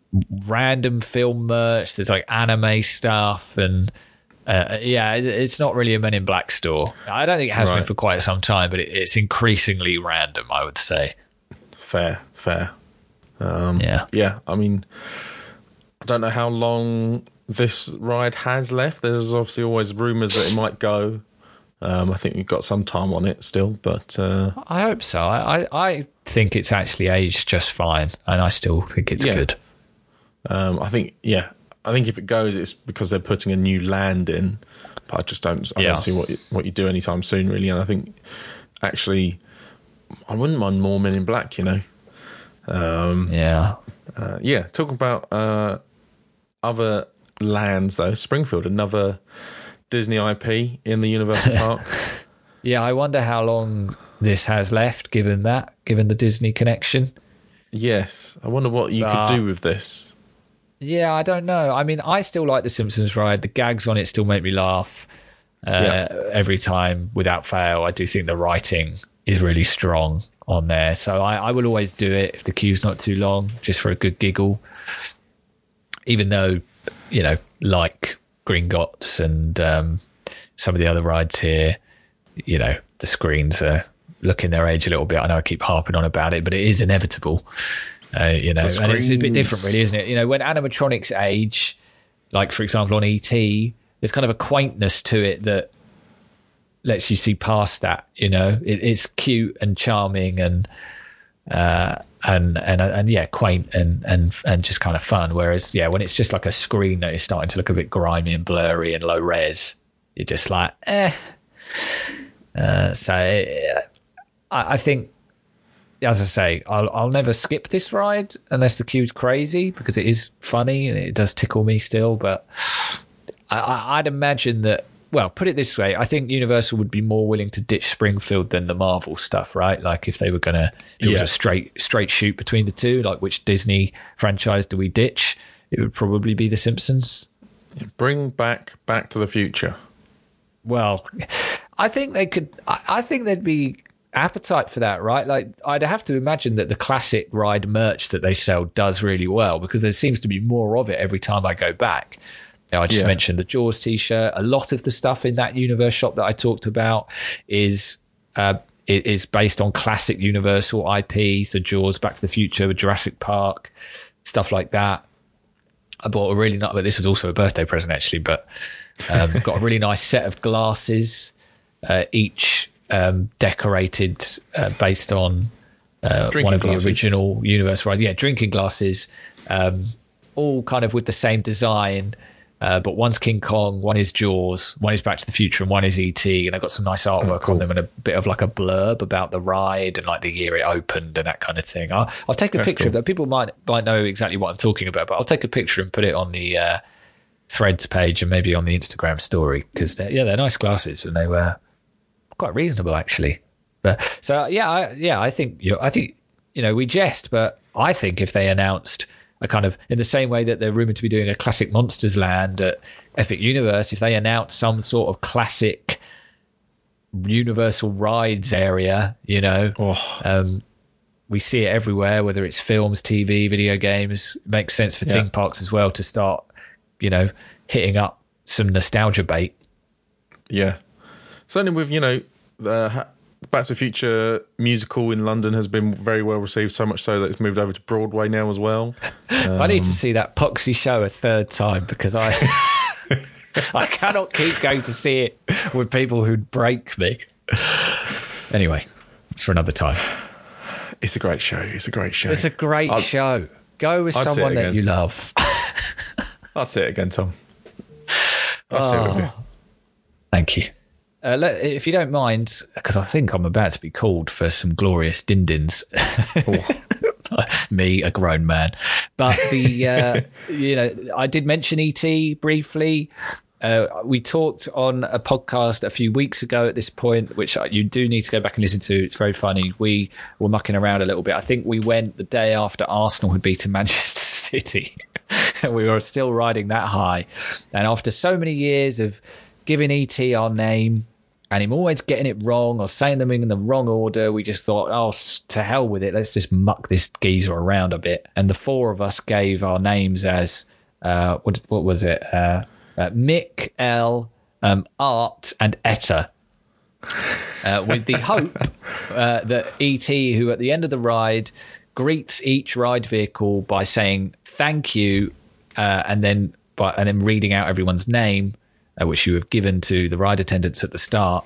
random film merch. There's like anime stuff, and uh, yeah, it, it's not really a Men in Black store. I don't think it has
Right.
been for quite some time, but it, it's increasingly random, I would say.
Fair, fair. Um,
Yeah.
Yeah, I mean, I don't know how long this ride has left. There's obviously always rumours that it might go. Um, I think we've got some time on it still, but uh,
I hope so. I, I, I think it's actually aged just fine, and I still think it's
Yeah.
good.
um, I think, yeah, I think if it goes, it's because they're putting a new land in. But I just don't, I
Yeah.
don't see what you, what you do anytime soon, really. And I think actually, I wouldn't mind more Men in Black, you know. Um,
Yeah.
uh, yeah, talking about uh, other lands though. Springfield, another Disney I P in the Universal Park.
Yeah, I wonder how long this has left, given that, given the Disney connection.
Yes, I wonder what you
Ah.
could do with this.
Yeah, I don't know. I mean, I still like the Simpsons ride. The gags on it still make me laugh uh,
Yeah.
every time, without fail. I do think the writing is really strong on there. So I, I will always do it if the queue's not too long, just for a good giggle. Even though, you know, like Gringotts and um, some of the other rides here, you know, the screens are looking their age a little bit. I know I keep harping on about it, but it is inevitable. Uh, you know,
The
and it's a bit
screens.
different, really, isn't it? You know, when animatronics age, like for example on E T, there's kind of a quaintness to it that lets you see past that. You know, it, it's cute and charming and uh, and and and yeah, quaint and and and just kind of fun. Whereas, yeah, when it's just like a screen that is starting to look a bit grimy and blurry and low res, you're just like, eh. Uh, so uh, I, I think. As I say, I'll I'll never skip this ride unless the queue's crazy, because it is funny and it does tickle me still. But I, I, I'd imagine that. Well, put it this way: I think Universal would be more willing to ditch Springfield than the Marvel stuff, right? Like if they were gonna, if it was
Yeah.
a straight straight shoot between the two, like which Disney franchise do we ditch? It would probably be The Simpsons.
Bring back Back to the Future.
Well, I think they could. I, I think there'd be appetite for that, right? Like I'd have to imagine that the classic ride merch that they sell does really well, because there seems to be more of it every time I go back. Now, I just
Yeah.
mentioned the Jaws t-shirt. A lot of the stuff in that Universe shop that I talked about is uh, it is based on classic Universal I P, so Jaws, Back to the Future, Jurassic Park, stuff like that. I bought a really nice, but this was also a birthday present actually, but um, got a really nice set of glasses, uh, each um, decorated uh, based on uh,
Drinking
one of
glasses.
the original Universe rides. Yeah, drinking glasses, um, all kind of with the same design, uh, but one's King Kong, one is Jaws, one is Back to the Future, and one is E T. And I've got some nice artwork
Oh, cool.
on them and a bit of like a blurb about the ride and like the year it opened and that kind of thing. I'll, I'll take a
That's
picture
cool.
of that. People might might know exactly what I'm talking about, but I'll take a picture and put it on the uh, Threads page and maybe on the Instagram story, because they're, yeah, they're nice glasses and they were quite reasonable actually. But so yeah, I, yeah, I think you I think you know we jest, but I think if they announced a kind of, in the same way that they're rumored to be doing a classic Monsters Land at Epic Universe, if they announced some sort of classic Universal rides area, you know,
Oh,
um, we see it everywhere, whether it's films, T V, video games. It makes sense for
Yeah.
theme parks as well to start, you know, hitting up some nostalgia bait.
yeah. Certainly with, you know, the ha- Back to the Future musical in London has been very well received, so much so that it's moved over to Broadway now as well.
I need to see that Poxy show a third time, because I I cannot keep going to see it with people who'd break me. Anyway, it's for another time.
It's a great show. It's a great show.
It's a great
I'll-
show. Go with
I'd see it
someone that
again.
you love.
I'll say it again, Tom. I'll say it with you.
Thank you. Uh, let, if you don't mind, because I think I'm about to be called for some glorious din-dins. Me, a grown man. But the, uh, you know, I did mention E T briefly. Uh, we talked on a podcast a few weeks ago at this point, which you do need to go back and listen to. It's very funny. We were mucking around a little bit. I think we went the day after Arsenal had beaten Manchester City. And we were still riding that high. And after so many years of giving E T our name, and him always getting it wrong or saying them in the wrong order. We just thought, oh, to hell with it. Let's just muck this geezer around a bit. And the four of us gave our names as, uh, what, what was it? Uh, uh, Mick, L, um, Art, and Etta. Uh, with the hope uh, that E T, who at the end of the ride greets each ride vehicle by saying thank you, uh, and then by, and then reading out everyone's name, uh, which you have given to the ride attendants at the start.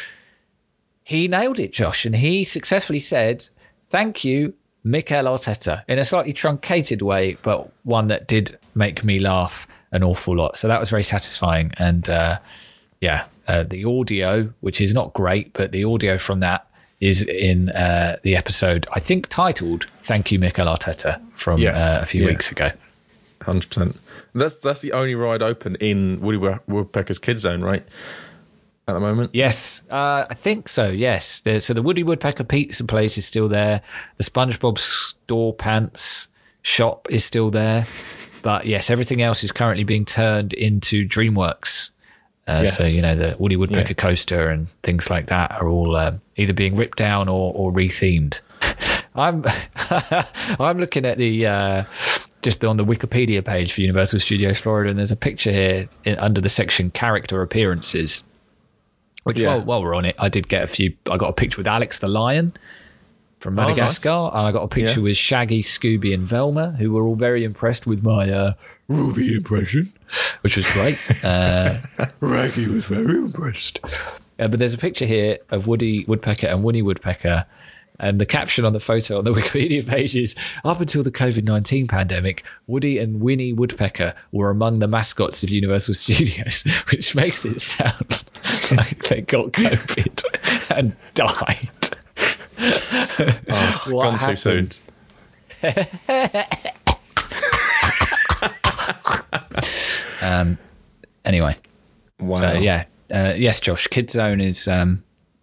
He nailed it, Josh, and he successfully said thank you, Mikel Arteta, in a slightly truncated way, but one that did make me laugh an awful lot. So that was very satisfying, and uh, yeah. Uh, the audio, which is not great, but the audio from that is in uh, the episode, I think, titled "Thank You, Mikel Arteta" from
yes.
uh, a few
yeah.
weeks ago.
one hundred percent. That's that's the only ride open in Woody Woodpecker's Kids Zone, right? At the moment,
yes, uh, I think so. Yes, There's, so the Woody Woodpecker Pizza place is still there. The SpongeBob Store Pants shop is still there, but yes, everything else is currently being turned into DreamWorks. Uh, yes. So, you know, the Woody Woodpecker yeah. coaster and things like that are all um, either being ripped down or, or rethemed. I'm I'm looking at the uh, just on the Wikipedia page for Universal Studios Florida, and there's a picture here in, under the section character appearances. Which, yeah. while, while we're on it, I did get a few. I got a picture with Alex the Lion from Madagascar, oh, nice. and I got a picture yeah. with Shaggy, Scooby, and Velma, who were all very impressed with my uh, Ruby impression, which was great. Uh, Raggy was very impressed. Uh, but there's a picture here of Woody Woodpecker and Winnie Woodpecker, and the caption on the photo on the Wikipedia page is, up until the COVID nineteen pandemic, Woody and Winnie Woodpecker were among the mascots of Universal Studios, which makes it sound like they got COVID and died.
Oh,
what
gone
happened?
Too soon.
um. Anyway.
Wow.
So, yeah. Uh, yes, Josh. Kids Zone is um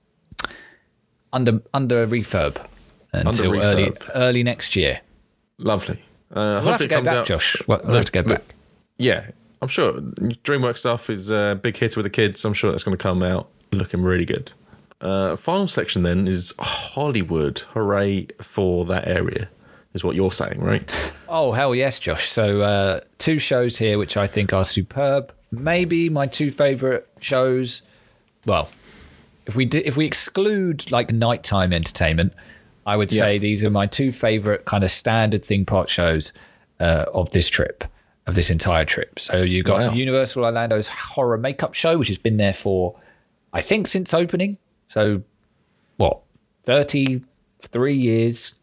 under under refurb until
under refurb.
early early next year.
Lovely. Uh,
we'll have to go back, out, Josh. We'll, we'll
the,
have to go
the,
back.
Yeah, I'm sure. DreamWorks stuff is a big hit with the kids. I'm sure that's going to come out looking really good. Uh, final section then is Hollywood. Hooray for that area, is what you're saying, right?
Oh, hell yes, Josh. So uh, two shows here which I think are superb. Maybe my two favourite shows. Well, if we di- if we exclude like nighttime entertainment, I would say yeah. these are my two favourite kind of standard theme park shows uh, of this trip, of this entire trip. So you've got wow. Universal Orlando's Horror Makeup Show, which has been there for, I think, since opening. So, what, thirty-three years,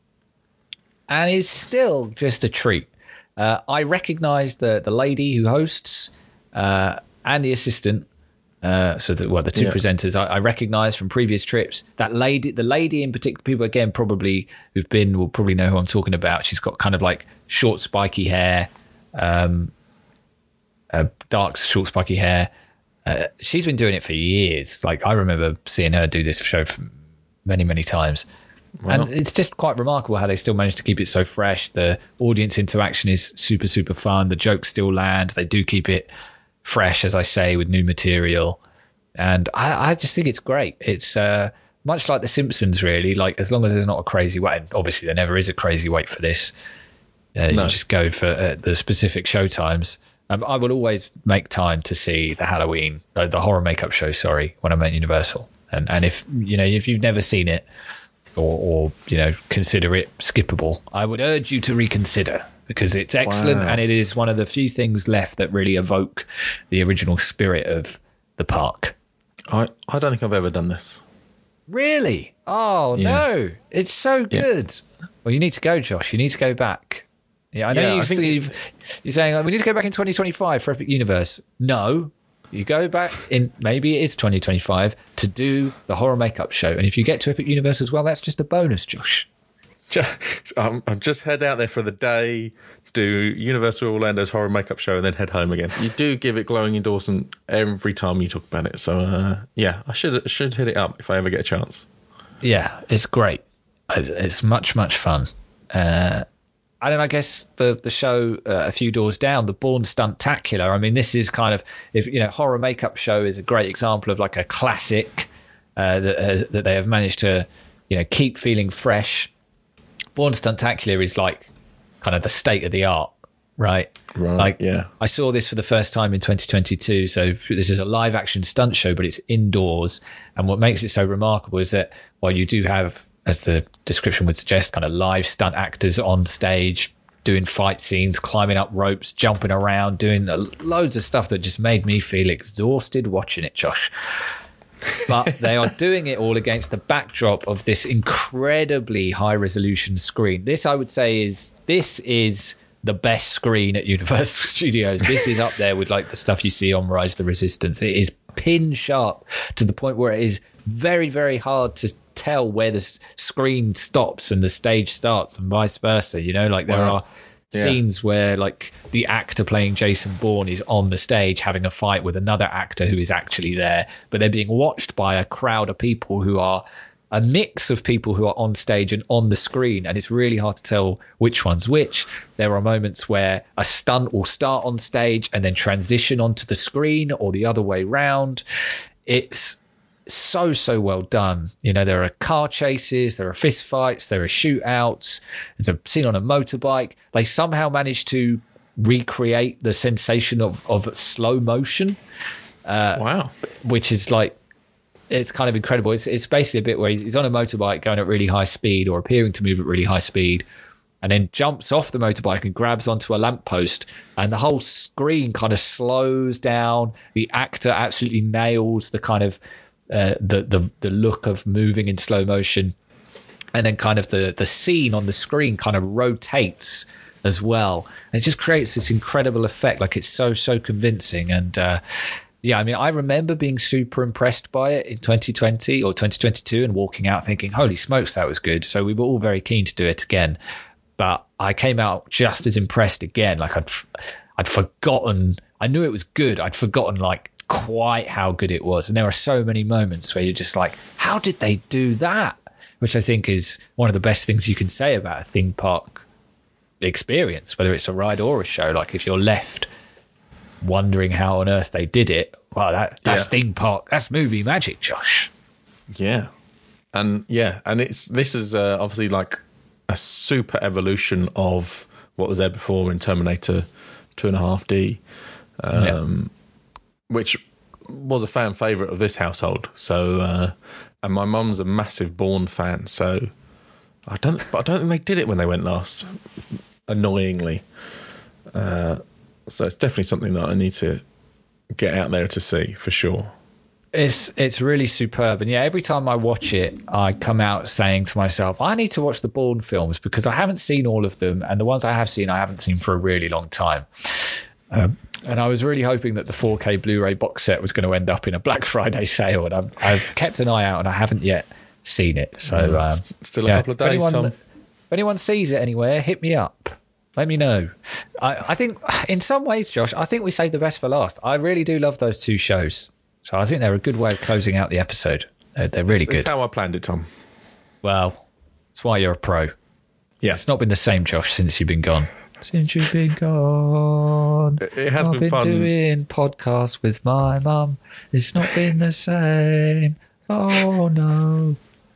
and is still just a treat. Uh, I recognise the the lady who hosts uh, and the assistant. Uh, so, the, well, the two yeah. presenters I, I recognise from previous trips. That lady, the lady in particular, people again probably who've been will probably know who I'm talking about. She's got kind of like short, spiky hair, um, uh, dark, short, spiky hair. Uh, she's been doing it for years. Like, I remember seeing her do this show for many, many times. Wow. And it's just quite remarkable how they still manage to keep it so fresh. The audience interaction is super, super fun. The jokes still land. They do keep it fresh, as I say, with new material. And I, I just think it's great. It's uh, much like The Simpsons, really. Like, as long as there's not a crazy wait. And obviously, there never is a crazy wait for this. Uh, no. You just go for uh, the specific show times. Um, I will always make time to see the Halloween, uh, the horror makeup show, sorry, when I'm at Universal. And and if, you know, if you've never seen it or, or, you know, consider it skippable, I would urge you to reconsider because it's excellent. Wow. And it is one of the few things left that really evoke the original spirit of the park.
I, I don't think I've ever done this.
Really? Oh, yeah. No. It's so good. Yeah. Well, you need to go, Josh. You need to go back. Yeah, I know yeah, you I think Steve, you're saying like, we need to go back in twenty twenty-five for Epic Universe. No, you go back in, maybe it is twenty twenty-five, to do the horror makeup show. And if you get to Epic Universe as well, that's just a bonus, Josh.
Just, um, I'll just head out there for the day, do Universal Orlando's horror makeup show, and then head home again. You do give it glowing endorsement every time you talk about it. So, uh, yeah, I should should hit it up if I ever get a chance.
Yeah, it's great. It's much, much fun. Uh and then I guess the the show uh, a few doors down, the Bourne Stuntacular. I mean, this is kind of, if you know, horror makeup show is a great example of like a classic uh, that has, that they have managed to, you know, keep feeling fresh. Bourne Stuntacular is like kind of the state of the art, right?
Right.
Like,
yeah.
I saw this for the first time in twenty twenty-two. So this is a live action stunt show, but it's indoors. And what makes it so remarkable is that while you do have, as the description would suggest, kind of live stunt actors on stage doing fight scenes, climbing up ropes, jumping around, doing loads of stuff that just made me feel exhausted watching it, Josh. But they are doing it all against the backdrop of this incredibly high resolution screen. This, I would say, is this is the best screen at Universal Studios. This is up there with like the stuff you see on Rise of the Resistance. It is pin sharp to the point where it is very, very hard to tell where the screen stops and the stage starts and vice versa. You know, like there
Wow.
are
Yeah.
scenes where like the actor playing Jason Bourne is on the stage having a fight with another actor who is actually there, but they're being watched by a crowd of people who are a mix of people who are on stage and on the screen, and it's really hard to tell which one's which. There are moments where a stunt will start on stage and then transition onto the screen, or the other way round. It's so, so well done. You know, there are car chases, there are fist fights, there are shootouts. There's a scene on a motorbike. They somehow managed to recreate the sensation of, of slow motion. Uh,
Wow.
Which is like, it's kind of incredible. It's, it's basically a bit where he's, he's on a motorbike going at really high speed, or appearing to move at really high speed, and then jumps off the motorbike and grabs onto a lamppost, and the whole screen kind of slows down. The actor absolutely nails the kind of uh, the, the the look of moving in slow motion, and then kind of the the scene on the screen kind of rotates as well, and it just creates this incredible effect. Like, it's so so convincing. And uh yeah, I mean, I remember being super impressed by it in twenty twenty or twenty twenty-two and walking out thinking, holy smokes, that was good. So we were all very keen to do it again. But I came out just as impressed again. Like, I'd, I'd forgotten, I knew it was good. I'd forgotten, like, quite how good it was. And there are so many moments where you're just like, how did they do that? Which I think is one of the best things you can say about a theme park experience, whether it's a ride or a show. Like, if you're left wondering how on earth they did it, well, that that's
Yeah.
theme park, that's movie magic, Josh.
Yeah. And yeah, and it's this is uh, obviously like a super evolution of what was there before in Terminator two and a half D, um,
Yeah.
which was a fan favourite of this household. So, uh, and my mum's a massive Bourne fan, so I don't, but I don't think they did it when they went last. Annoyingly, uh, so it's definitely something that I need to get out there to see for sure.
It's it's really superb. And yeah, every time I watch it, I come out saying to myself, I need to watch the Bourne films, because I haven't seen all of them, and the ones I have seen, I haven't seen for a really long time. Um, and I was really hoping that the four K Blu-ray box set was going to end up in a Black Friday sale, and I've, I've kept an eye out, and I haven't yet seen it. So um,
Still a
yeah,
couple of
if
days,
anyone,
Tom.
if anyone sees it anywhere, hit me up. Let me know. I, I think in some ways, Josh, I think we saved the best for last. I really do love those two shows. So I think they're a good way of closing out the episode. They're, they're really
That's
good.
how I planned it, Tom.
Well, that's why you're a pro.
Yeah.
It's not been the same, Josh, since you've been gone. Since you've been gone.
It, it has
I've
been,
been
fun.
doing podcasts with my mum. It's not been the same. Oh, no.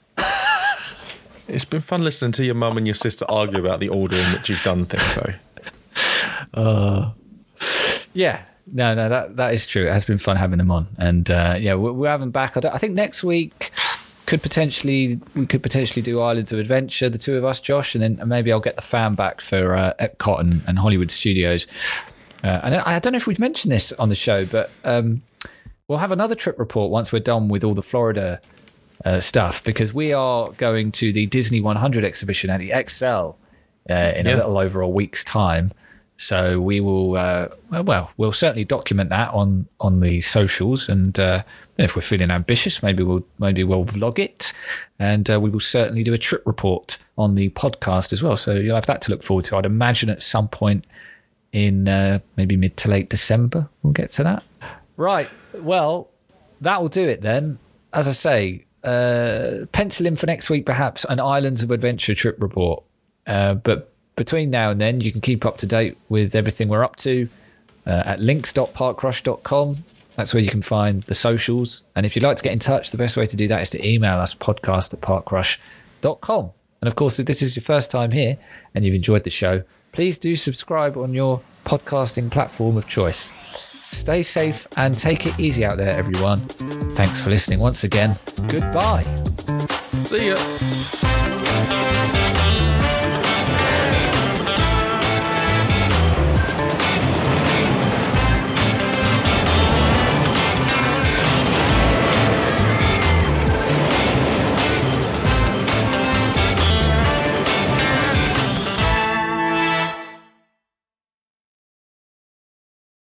It's been fun listening to your mum and your sister argue about the order in which you've done things, though.
Uh, yeah. No, no, that that is true. It has been fun having them on. And uh, yeah, we're, we're having back. I, don't- I think next week could potentially we could potentially do Islands of Adventure, the two of us, Josh, and then maybe I'll get the fan back for uh, Epcot and, and Hollywood Studios. Uh, and I don't know if we've mentioned this on the show, but um, we'll have another trip report once we're done with all the Florida uh, stuff, because we are going to the Disney one hundred exhibition at the X L uh, in
Yeah.
a little over a week's time. So we will, uh, well, we'll certainly document that on, on the socials, and uh, if we're feeling ambitious, maybe we'll maybe we'll vlog it, and uh, we will certainly do a trip report on the podcast as well. So you'll have that to look forward to. I'd imagine at some point in uh, maybe mid to late December we'll get to that. Right. Well, that will do it then. As I say, uh, pencil in for next week perhaps an Islands of Adventure trip report, uh, but. between now and then, you can keep up to date with everything we're up to uh, at links dot parkrush dot com. That's where you can find the socials. And if you'd like to get in touch, the best way to do that is to email us, podcast at parkrush dot com. And of course, if this is your first time here and you've enjoyed the show, please do subscribe on your podcasting platform of choice. Stay safe and take it easy out there, everyone. Thanks for listening once again. Goodbye.
See ya.